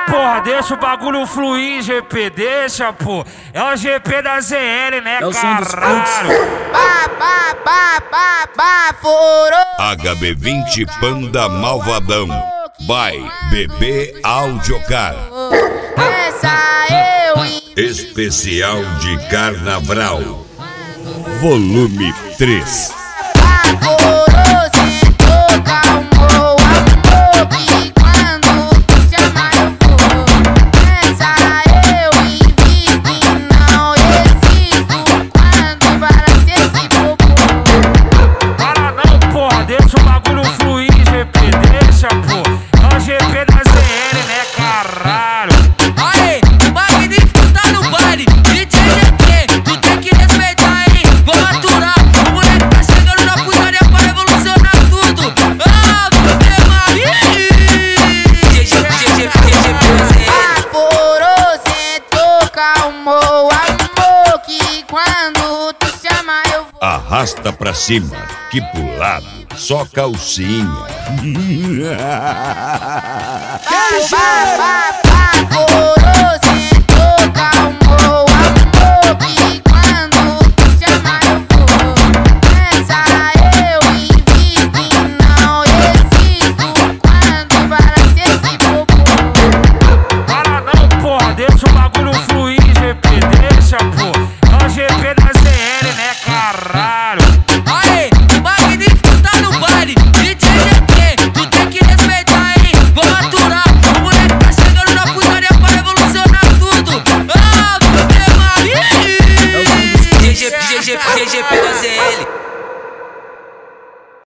Porra, deixa o bagulho fluir, GP, deixa, pô. É o GP da ZL, né, caralho? HB20 Panda Malvadão. By Bebê Audiocar. Especial de Carnaval. Volume 3. Deixa o bagulho fluir, GP, deixa, pô. É o GP da ZL, né, caralho? Aê, o magnífico tá no baile. DJ GP, tu tem que respeitar, hein? Vou aturar, o moleque tá chegando na putaria pra revolucionar tudo. Ah, você Vaporoso, calmou, amor, que quando tu chama eu vou. Arrasta pra cima, que pro lado, só calcinha. Vaporoso.